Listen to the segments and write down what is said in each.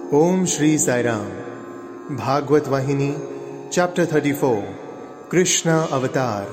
Om Shri Sai Ram. Bhagavad Vahini, Chapter 34, Krishna Avatar.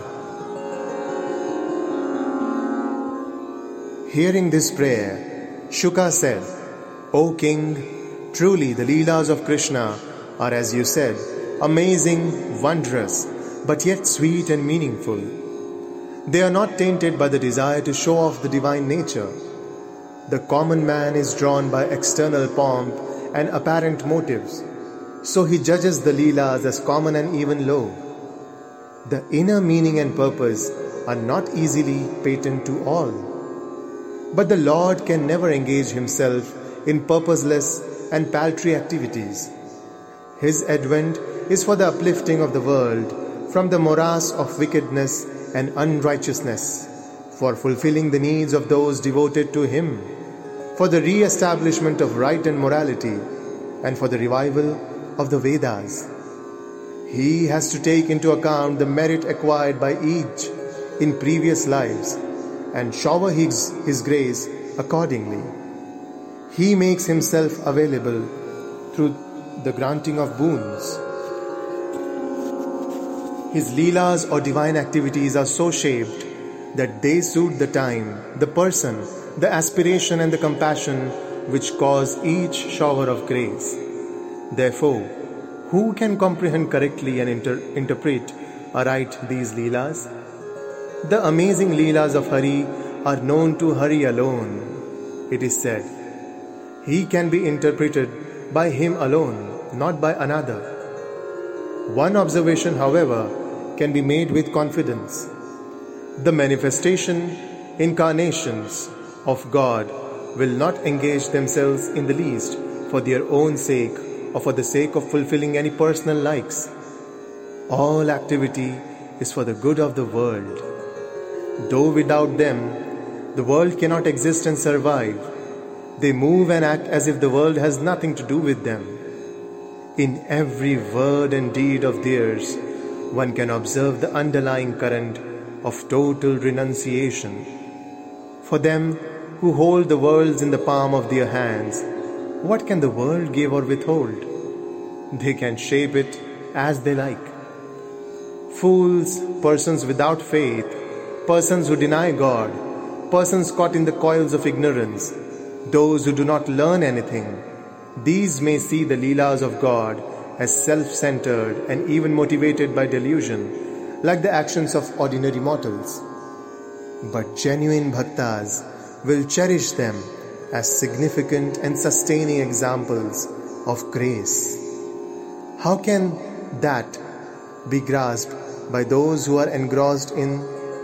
Hearing this prayer, Shuka said, O King, truly the Leelas of Krishna are, as you said, amazing, wondrous, but yet sweet and meaningful. They are not tainted by the desire to show off the divine nature. The common man is drawn by external pomp and apparent motives, so he judges the Leelas as common and even low. The inner meaning and purpose are not easily patent to all. But the Lord can never engage himself in purposeless and paltry activities. His advent is for the uplifting of the world from the morass of wickedness and unrighteousness, for fulfilling the needs of those devoted to him, for the re-establishment of right and morality, and for the revival of the Vedas. He has to take into account the merit acquired by each in previous lives and shower his grace accordingly. He makes himself available through the granting of boons. His Leelas or divine activities are so shaped that they suit the time, the person, the aspiration and the compassion which cause each shower of grace. Therefore, who can comprehend correctly and interpret aright these Leelas? The amazing Leelas of Hari are known to Hari alone. It is said, he can be interpreted by him alone, not by another. One observation, however, can be made with confidence. The manifestation, incarnations of God will not engage themselves in the least for their own sake or for the sake of fulfilling any personal likes. All activity is for the good of the world. Though without them, the world cannot exist and survive, they move and act as if the world has nothing to do with them. In every word and deed of theirs, one can observe the underlying current of total renunciation. For them who hold the worlds in the palm of their hands, what can the world give or withhold? They can shape it as they like. Fools, persons without faith, persons who deny God, persons caught in the coils of ignorance, those who do not learn anything, these may see the Leelas of God as self-centered and even motivated by delusion, like the actions of ordinary mortals. But genuine bhaktas will cherish them as significant and sustaining examples of grace. How can that be grasped by those who are engrossed in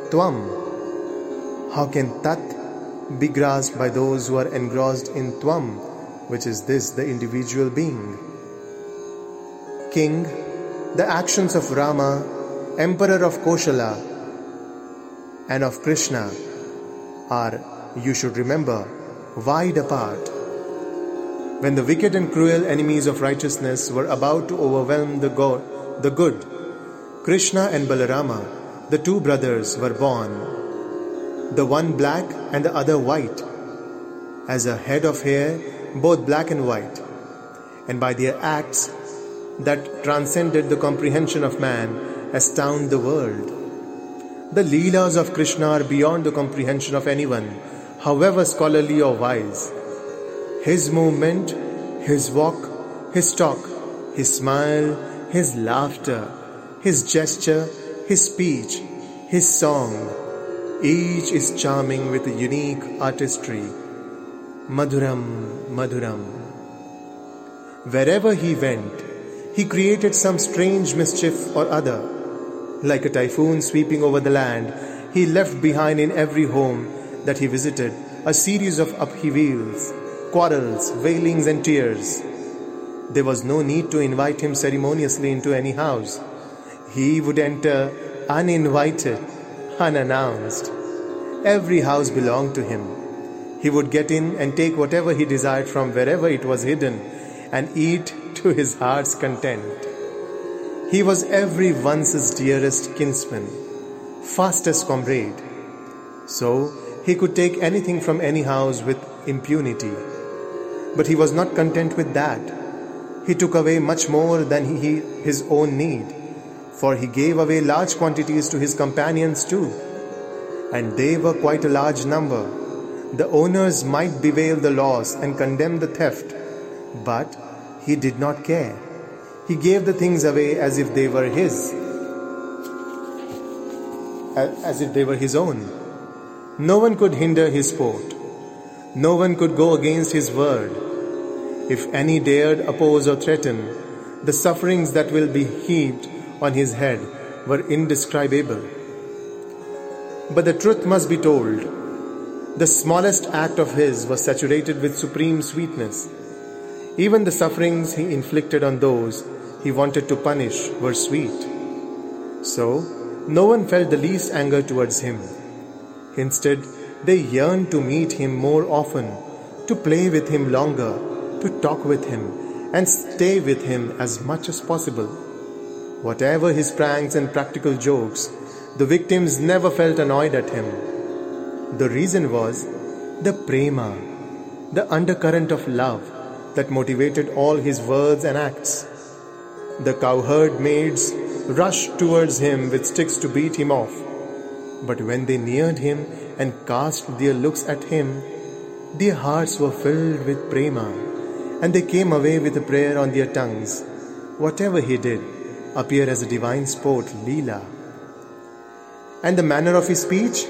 Tvam? How can Tat be grasped by those who are engrossed in Tvam, which is this, the individual being? King, the actions of Rama, Emperor of Koshala, and of Krishna are, you should remember, wide apart. When the wicked and cruel enemies of righteousness were about to overwhelm the good, Krishna and Balarama, the two brothers, were born, the one black and the other white, as a head of hair, both black and white, and by their acts that transcended the comprehension of man, astound the world. The Leelas of Krishna are beyond the comprehension of anyone, however scholarly or wise. His movement, his walk, his talk, his smile, his laughter, his gesture, his speech, his song, each is charming with a unique artistry. Madhuram, Madhuram. Wherever he went, he created some strange mischief or other. Like a typhoon sweeping over the land, he left behind in every home that he visited a series of upheavals, quarrels, wailings and tears. There was no need to invite him ceremoniously into any house. He would enter uninvited, unannounced. Every house belonged to him. He would get in and take whatever he desired from wherever it was hidden and eat to his heart's content. He was everyone's dearest kinsman, fastest comrade. So he could take anything from any house with impunity. But he was not content with that. He took away much more than his own need, for he gave away large quantities to his companions too, and they were quite a large number. The owners might bewail the loss and condemn the theft, but he did not care. He gave the things away as if they were his own. No one could hinder his sport. No one could go against his word. If any dared oppose or threaten, the sufferings that will be heaped on his head were indescribable. But the truth must be told. The smallest act of his was saturated with supreme sweetness. Even the sufferings he inflicted on those he wanted to punish were sweet. So, no one felt the least anger towards him. Instead, they yearned to meet him more often, to play with him longer, to talk with him, and stay with him as much as possible. Whatever his pranks and practical jokes, the victims never felt annoyed at him. The reason was the prema, the undercurrent of love that motivated all his words and acts. The cowherd maids rushed towards him with sticks to beat him off. But when they neared him and cast their looks at him, their hearts were filled with prema, and they came away with a prayer on their tongues. Whatever he did appeared as a divine sport, Leela. And the manner of his speech?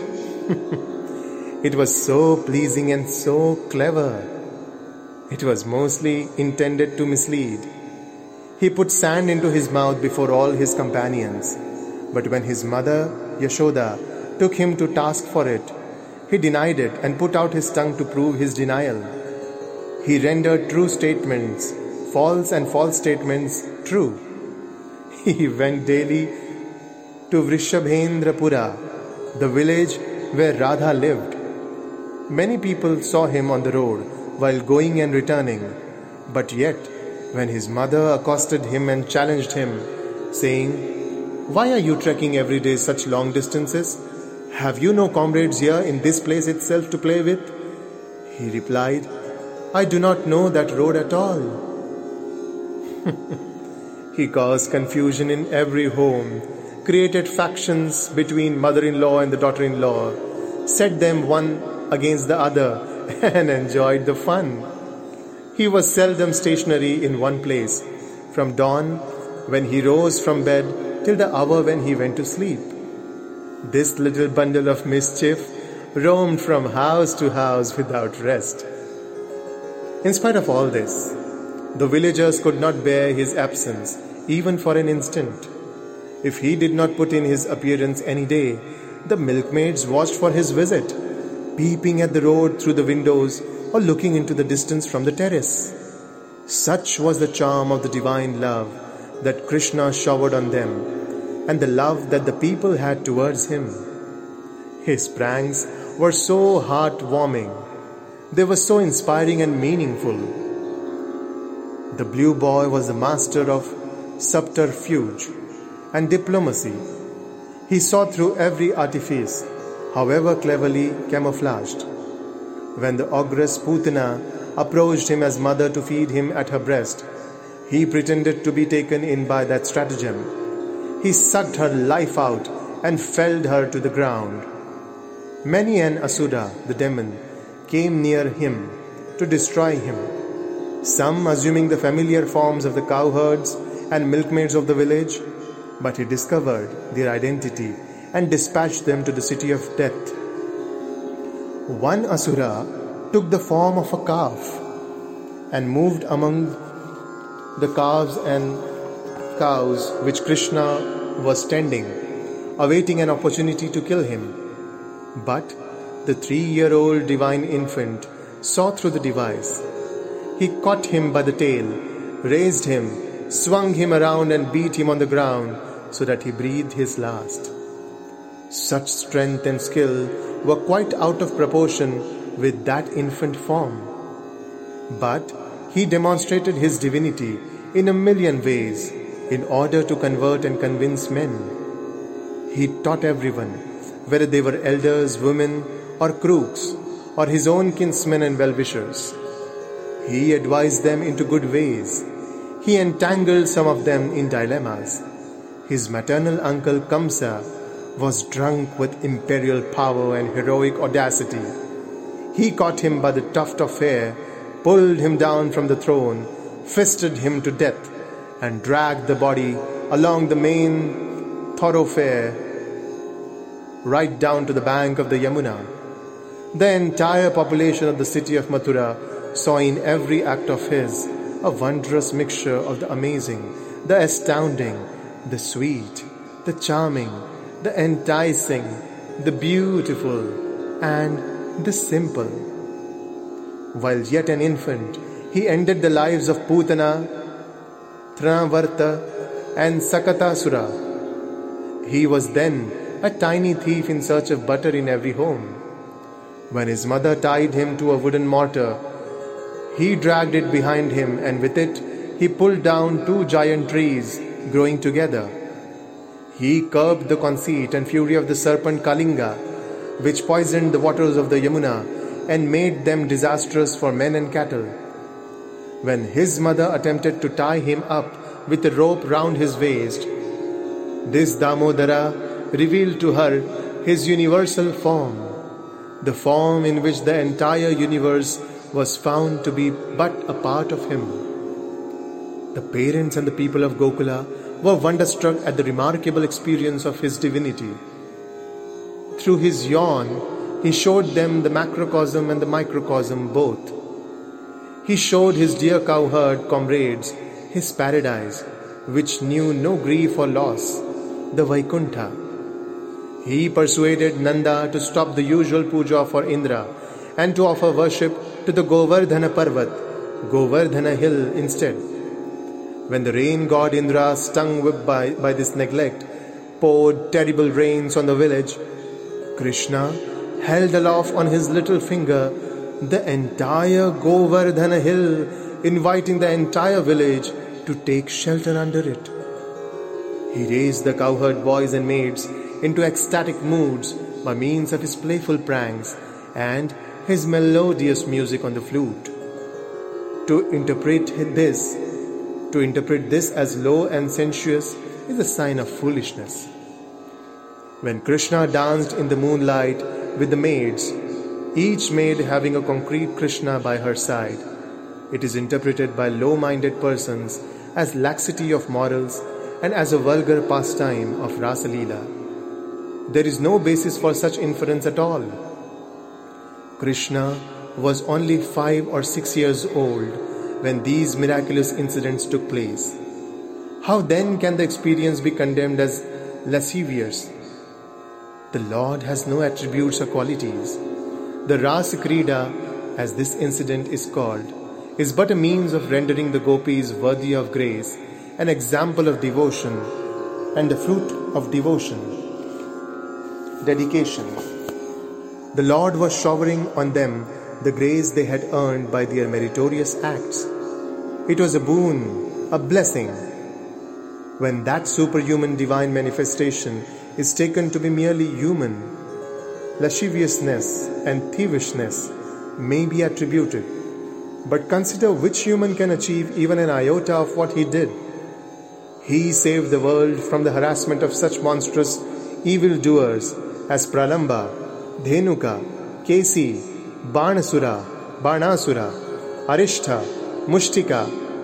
It was so pleasing and so clever. It was mostly intended to mislead. He put sand into his mouth before all his companions. But when his mother, Yashoda, took him to task for it, he denied it and put out his tongue to prove his denial. He rendered true statements false and false statements true. He went daily to Vrishabhendrapura, the village where Radha lived. Many people saw him on the road while going and returning, but yet, when his mother accosted him and challenged him, saying, "Why are you trekking every day such long distances? Have you no comrades here in this place itself to play with?" He replied, "I do not know that road at all." He caused confusion in every home, created factions between mother-in-law and the daughter-in-law, set them one against the other, and enjoyed the fun. He was seldom stationary in one place, from dawn when he rose from bed till the hour when he went to sleep. This little bundle of mischief roamed from house to house without rest. In spite of all this, the villagers could not bear his absence, even for an instant. If he did not put in his appearance any day, the milkmaids watched for his visit, peeping at the road through the windows or looking into the distance from the terrace. Such was the charm of the divine love that Krishna showered on them, and the love that the people had towards him. His pranks were so heartwarming. They were so inspiring and meaningful. The blue boy was the master of subterfuge and diplomacy. He saw through every artifice, however cleverly camouflaged. When the ogress Putana approached him as mother to feed him at her breast, he pretended to be taken in by that stratagem. He sucked her life out and felled her to the ground. Many an Asura, the demon, came near him to destroy him, some assuming the familiar forms of the cowherds and milkmaids of the village, but he discovered their identity and dispatched them to the city of death. One Asura took the form of a calf and moved among the calves and cows which Krishna was tending, awaiting an opportunity to kill him. But the 3-year-old divine infant saw through the device. He caught him by the tail, raised him, swung him around and beat him on the ground so that he breathed his last. Such strength and skill were quite out of proportion with that infant form. But he demonstrated his divinity in a million ways in order to convert and convince men. He taught everyone, whether they were elders, women, or crooks, or his own kinsmen and well-wishers. He advised them into good ways. He entangled some of them in dilemmas. His maternal uncle Kamsa was drunk with imperial power and heroic audacity. He caught him by the tuft of hair, pulled him down from the throne, fisted him to death, and dragged the body along the main thoroughfare right down to the bank of the Yamuna. The entire population of the city of Mathura saw in every act of his a wondrous mixture of the amazing, the astounding, the sweet, the charming, the enticing, the beautiful, and the simple. While yet an infant, he ended the lives of Putana, Trinavarta, and Sakatasura. He was then a tiny thief in search of butter in every home. When his mother tied him to a wooden mortar, he dragged it behind him, and with it he pulled down 2 giant trees growing together. He curbed the conceit and fury of the serpent Kalinga, which poisoned the waters of the Yamuna and made them disastrous for men and cattle. When his mother attempted to tie him up with a rope round his waist, this Damodara revealed to her his universal form, the form in which the entire universe was found to be but a part of him. The parents and the people of Gokula were wonderstruck at the remarkable experience of his divinity. Through his yawn, he showed them the macrocosm and the microcosm both. He showed his dear cowherd comrades his paradise, which knew no grief or loss, the Vaikuntha. He persuaded Nanda to stop the usual puja for Indra and to offer worship to the Govardhana Parvat, Govardhana hill instead. When the rain god Indra, stung by this neglect, poured terrible rains on the village, Krishna held aloft on his little finger the entire Govardhana hill, inviting the entire village to take shelter under it. He raised the cowherd boys and maids into ecstatic moods by means of his playful pranks and his melodious music on the flute. To interpret this as low and sensuous is a sign of foolishness. When Krishna danced in the moonlight with the maids, each maid having a concrete Krishna by her side, it is interpreted by low-minded persons as laxity of morals and as a vulgar pastime of Rasa Leela. There is no basis for such inference at all. Krishna was only 5 or 6 years old when these miraculous incidents took place. How then can the experience be condemned as lascivious? The Lord has no attributes or qualities. The Rasa Krida, as this incident is called, is but a means of rendering the gopis worthy of grace, an example of devotion, and the fruit of devotion. Dedication. The Lord was showering on them the grace they had earned by their meritorious acts. It was a boon, a blessing. When that superhuman divine manifestation is taken to be merely human, lasciviousness and thievishness may be attributed. But consider which human can achieve even an iota of what he did. He saved the world from the harassment of such monstrous evildoers as Pralamba, Dhenuka, Kesi, Banasura, Arishtha, Mushtika,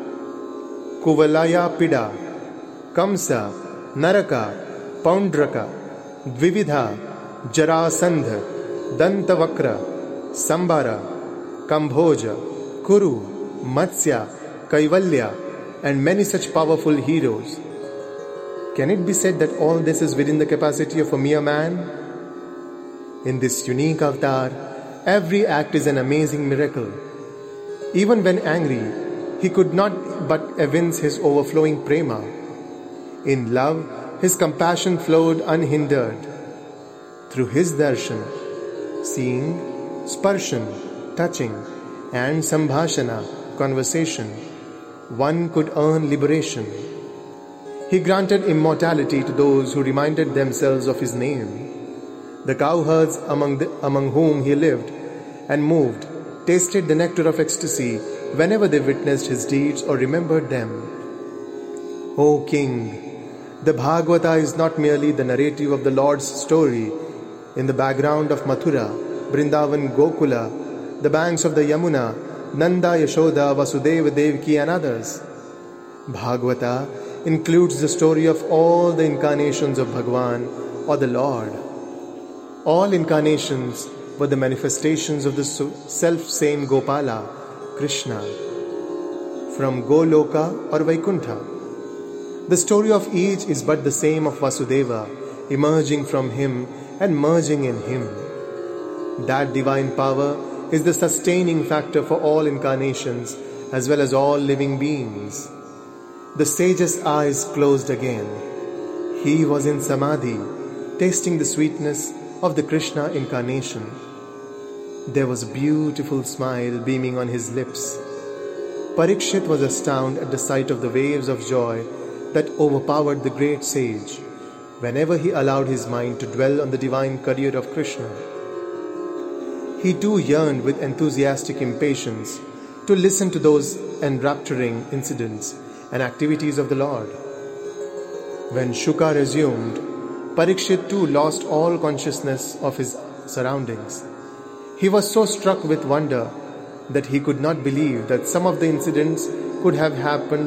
Kuvalaya Pida, Kamsa, Naraka, Paundraka, Dvividha, Jarasandha, Dantavakra, Sambara, Kambhoja, Kuru, Matsya, Kaivalya, and many such powerful heroes. Can it be said that all this is within the capacity of a mere man? In this unique avatar, every act is an amazing miracle. Even when angry, he could not but evince his overflowing prema. In love, his compassion flowed unhindered. Through his darshan, seeing, sparshan, touching, and sambhashana, conversation, one could earn liberation. He granted immortality to those who reminded themselves of his name. The cowherds among whom he lived and moved tasted the nectar of ecstasy whenever they witnessed his deeds or remembered them. O King, the Bhagavata is not merely the narrative of the Lord's story in the background of Mathura, Vrindavan, Gokula, the banks of the Yamuna, Nanda, Yashoda, Vasudeva, Devaki and others. Bhagavata includes the story of all the incarnations of Bhagwan or the Lord. All incarnations were the manifestations of the self-same Gopala, Krishna, from Goloka or Vaikuntha. The story of each is but the same of Vasudeva, emerging from him and merging in him. That divine power is the sustaining factor for all incarnations as well as all living beings. The sage's eyes closed again. He was in Samadhi, tasting the sweetness of the Krishna incarnation. There was a beautiful smile beaming on his lips. Parikshit was astounded at the sight of the waves of joy that overpowered the great sage whenever he allowed his mind to dwell on the divine career of Krishna. He too yearned with enthusiastic impatience to listen to those enrapturing incidents and activities of the Lord. When Shuka resumed, Parikshit too lost all consciousness of his surroundings. He was so struck with wonder that he could not believe that some of the incidents could have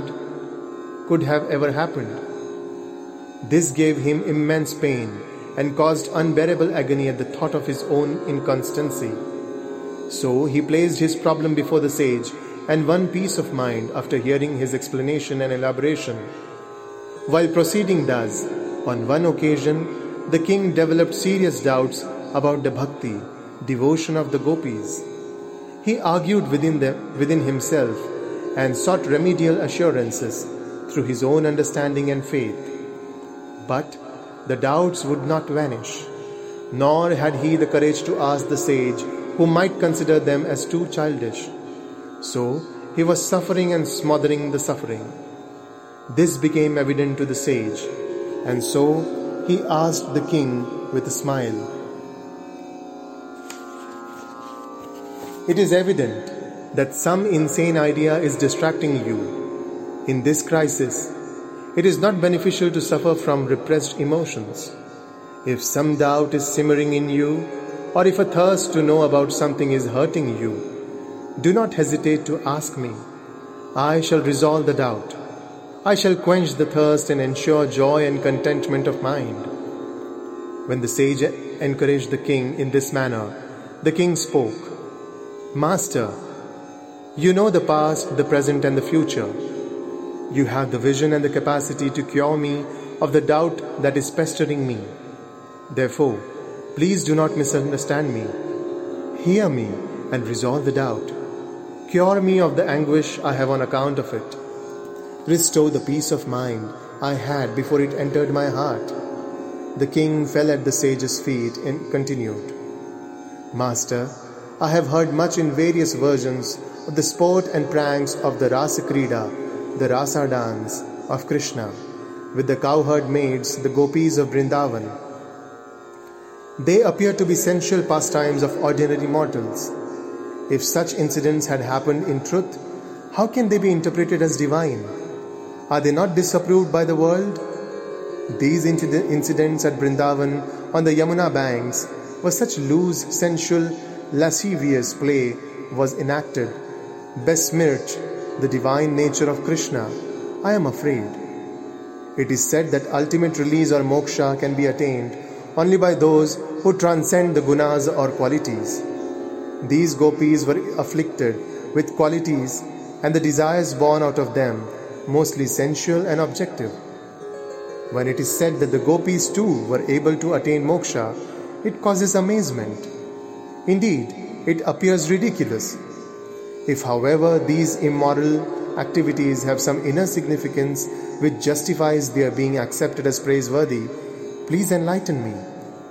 ever happened. This gave him immense pain and caused unbearable agony at the thought of his own inconstancy. So he placed his problem before the sage and won peace of mind after hearing his explanation and elaboration. While proceeding thus, on one occasion, the king developed serious doubts about the bhakti, devotion of the gopis. He argued within himself and sought remedial assurances through his own understanding and faith. But the doubts would not vanish, nor had he the courage to ask the sage, who might consider them as too childish. So he was suffering and smothering the suffering. This became evident to the sage, and so he asked the king with a smile, "It is evident that some insane idea is distracting you. In this crisis, it is not beneficial to suffer from repressed emotions. If some doubt is simmering in you, or if a thirst to know about something is hurting you, do not hesitate to ask me. I shall resolve the doubt. I shall quench the thirst and ensure joy and contentment of mind." When the sage encouraged the king in this manner, the king spoke, "Master, you know the past, the present and the future. You have the vision and the capacity to cure me of the doubt that is pestering me. Therefore, please do not misunderstand me. Hear me and resolve the doubt. Cure me of the anguish I have on account of it. Restore the peace of mind I had before it entered my heart." The king fell at the sage's feet and continued, "Master, I have heard much in various versions of the sport and pranks of the Rasa Krida, the Rasa dance of Krishna, with the cowherd maids, the gopis of Vrindavan. They appear to be sensual pastimes of ordinary mortals. If such incidents had happened in truth, how can they be interpreted as divine? Are they not disapproved by the world? These incidents at Vrindavan on the Yamuna banks were such loose, sensual, lascivious play was enacted, besmirch the divine nature of Krishna. I am afraid. It is said that ultimate release or moksha can be attained only by those who transcend the gunas or qualities. These gopis were afflicted with qualities and the desires born out of them, mostly sensual and objective. When it is said that the gopis too were able to attain moksha, it causes amazement. Indeed, it appears ridiculous. If, however, these immoral activities have some inner significance which justifies their being accepted as praiseworthy, please enlighten me."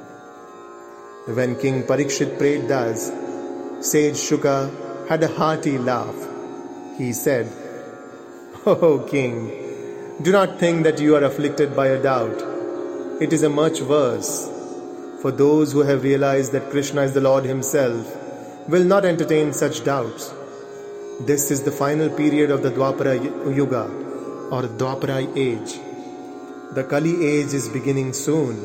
When King Parikshit prayed thus, Sage Shuka had a hearty laugh. He said, "Oh King, do not think that you are afflicted by a doubt. It is a much worse. For those who have realized that Krishna is the Lord Himself, will not entertain such doubts. This is the final period of the Dwapara Yuga or Dwapara age. The Kali age is beginning soon.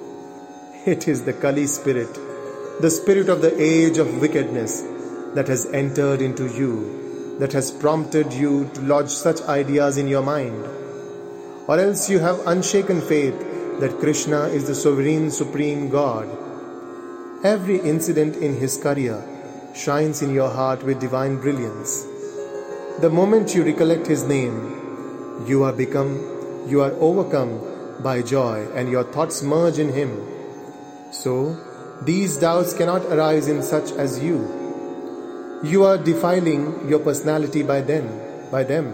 It is the Kali spirit, the spirit of the age of wickedness that has entered into you, that has prompted you to lodge such ideas in your mind. Or else you have unshaken faith that Krishna is the sovereign supreme God. Every incident in his career shines in your heart with divine brilliance. The moment you recollect his name, you are overcome by joy and your thoughts merge in him. So, these doubts cannot arise in such as you. You are defiling your personality by them.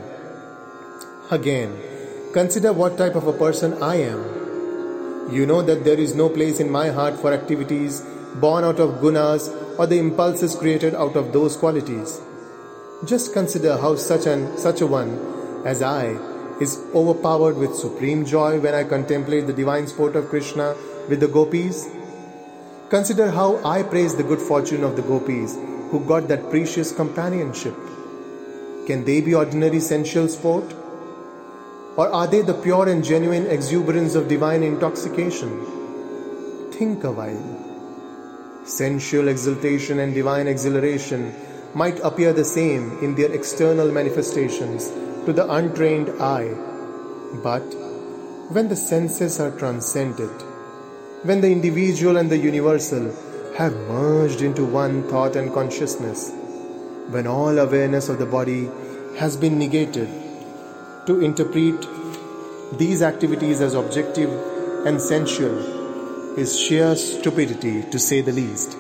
Again, consider what type of a person I am. You know that there is no place in my heart for activities born out of gunas or the impulses created out of those qualities. Just consider how such a one as I is overpowered with supreme joy when I contemplate the divine sport of Krishna with the gopis. Consider how I praise the good fortune of the gopis who got that precious companionship. Can they be ordinary sensual sport? Or are they the pure and genuine exuberance of divine intoxication? Think a while. Sensual exultation and divine exhilaration might appear the same in their external manifestations to the untrained eye. But when the senses are transcended, when the individual and the universal have merged into one thought and consciousness, when all awareness of the body has been negated, to interpret these activities as objective and sensual is sheer stupidity, to say the least.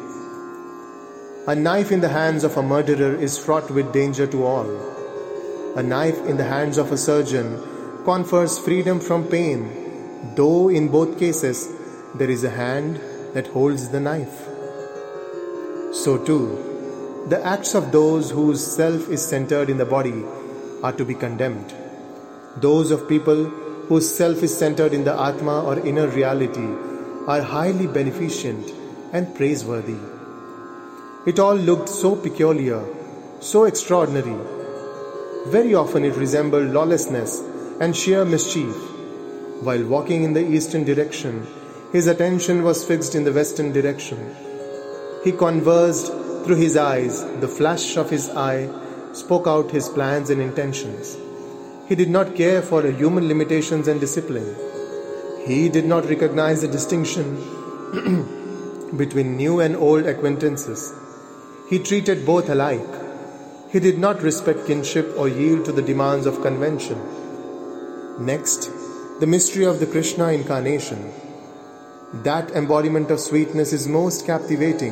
A knife in the hands of a murderer is fraught with danger to all. A knife in the hands of a surgeon confers freedom from pain, though in both cases there is a hand that holds the knife. So too, the acts of those whose self is centered in the body are to be condemned. Those of people whose self is centered in the Atma or inner reality are highly beneficent and praiseworthy. It all looked so peculiar, so extraordinary. Very often it resembled lawlessness and sheer mischief. While walking in the eastern direction, his attention was fixed in the western direction. He conversed through his eyes. The flash of his eye spoke out his plans and intentions. He did not care for human limitations and discipline. He did not recognize the distinction between new and old acquaintances. He treated both alike. He did not respect kinship or yield to the demands of convention. Next, the mystery of the Krishna incarnation. That embodiment of sweetness is most captivating.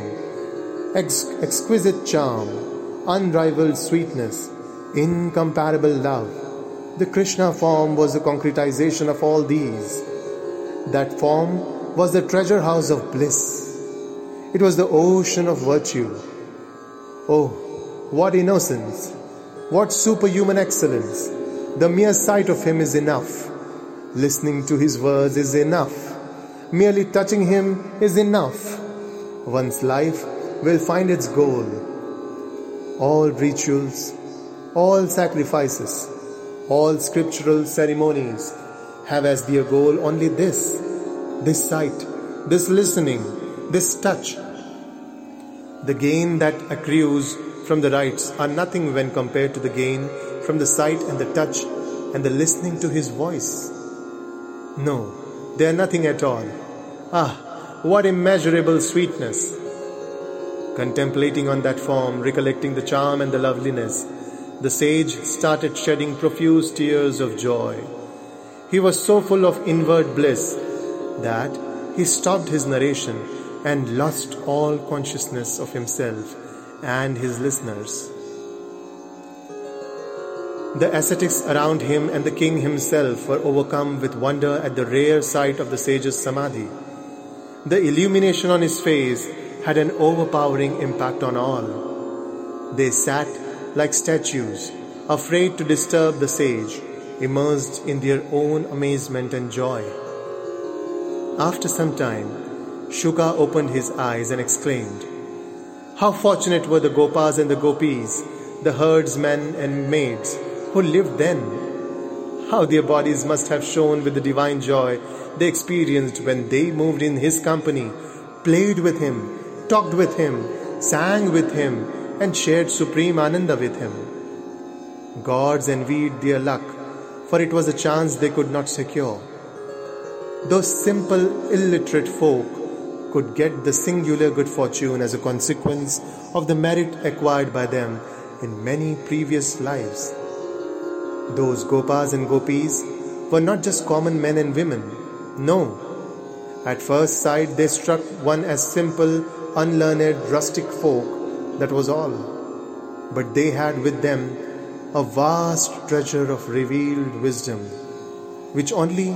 Exquisite charm, unrivaled sweetness, incomparable love. The Krishna form was the concretization of all these. That form was the treasure house of bliss. It was the ocean of virtue. Oh, what innocence! What superhuman excellence! The mere sight of him is enough. Listening to his words is enough. Merely touching him is enough. One's life will find its goal. All rituals, all sacrifices, all scriptural ceremonies have as their goal only this sight, this listening, this touch. The gain that accrues from the rites are nothing when compared to the gain from the sight and the touch and the listening to his voice. No, they are nothing at all. Ah, what immeasurable sweetness! Contemplating on that form, recollecting the charm and the loveliness, the sage started shedding profuse tears of joy. He was so full of inward bliss that he stopped his narration and lost all consciousness of himself and his listeners. The ascetics around him and the king himself were overcome with wonder at the rare sight of the sage's samadhi. The illumination on his face had an overpowering impact on all. They sat like statues, afraid to disturb the sage, immersed in their own amazement and joy. After some time, Shuka opened his eyes and exclaimed, How fortunate were the Gopas and the Gopis, the herdsmen and maids who lived then. How their bodies must have shone with the divine joy they experienced when they moved in his company, played with him, talked with him, sang with him, and shared supreme ananda with him. Gods envied their luck, for it was a chance they could not secure. Those simple, illiterate folk could get the singular good fortune as a consequence of the merit acquired by them in many previous lives. Those Gopas and Gopis were not just common men and women. No. At first sight they struck one as simple, unlearned, rustic folk, that was all. But they had with them a vast treasure of revealed wisdom, which only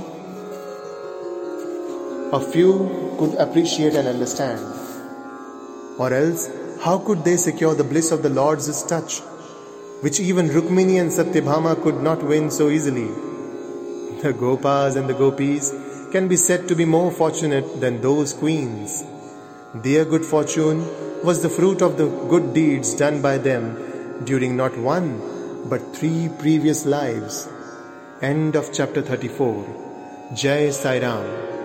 a few could appreciate and understand. Or else, how could they secure the bliss of the Lord's touch, which even Rukmini and Satyabhama could not win so easily? The Gopas and the Gopis can be said to be more fortunate than those queens. Their good fortune was the fruit of the good deeds done by them during not one but 3 previous lives. End of chapter 34. Jai Sai Ram.